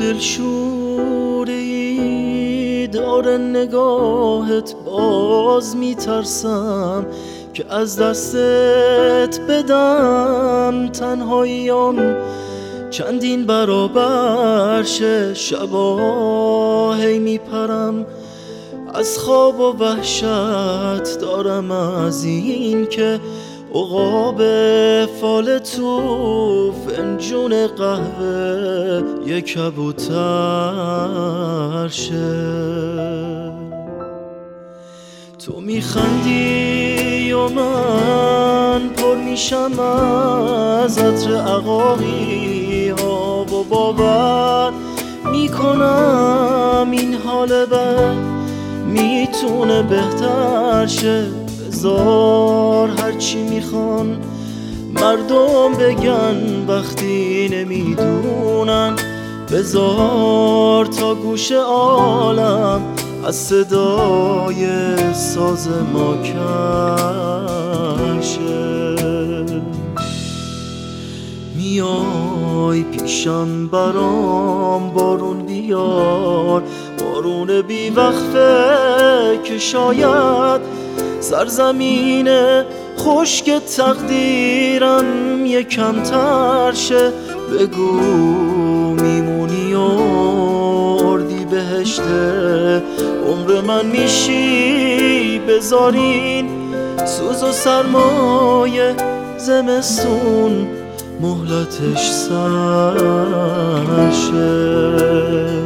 دلشوری داره نگاهت، باز میترسم که از دستت بدم. تنهاییام چندین برابر شه، شبا هی میپرم از خواب و وحشت دارم از این که عقاب فال تو فنجون قهوه یک کبوتر شه. تو میخندی و من پر میشم از عطر عقاقی ها و باور میکنم این حال بد میتونه بهتر شه. بذار هرچی میخوان مردم بگن وقتی نمیدونن، بذار تا گوش عالم از صدای ساز ما کن شه. میای پیشم برام بارون بیار، بارون بی وقفه که شاید سرزمین خشک تقدیرم یکم تر شه. بگو میمونی و اردی بهشته عمر من میشی، بذارین سوز و سرمایه زمستون مهلتش سر شه.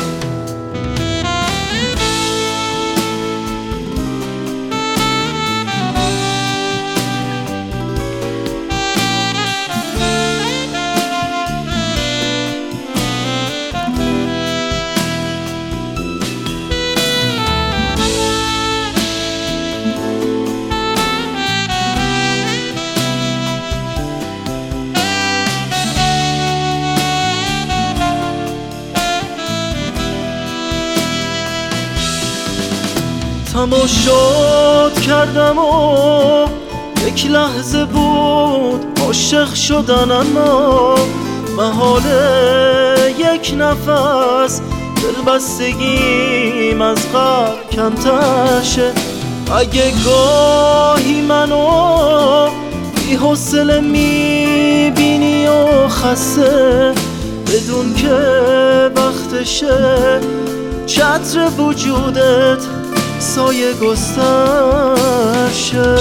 تماشات کردم و یک لحظه بود عاشق شدن، اما محال یک نفس دلبستگیم از قبل کمتر شه. اگه گاهی منو بی حوصله میبینی و خسته، بدون که وقتشه چتر وجودت سایه گستر شه.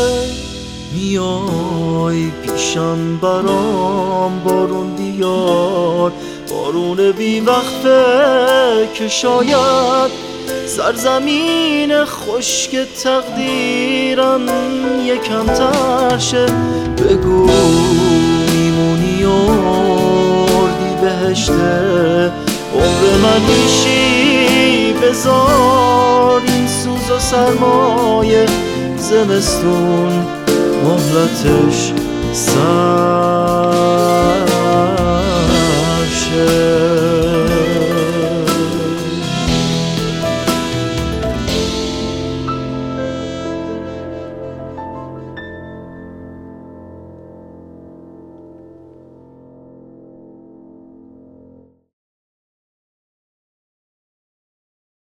میای پیشم برام بارون بیار، بارون بی وقفه که شاید سرزمین خشک تقدیرم یکم تر شه. بگو میمونی و اردی بهشته عمر من میشی، بذار این سوز و سرمایه زمستون مهلتش سر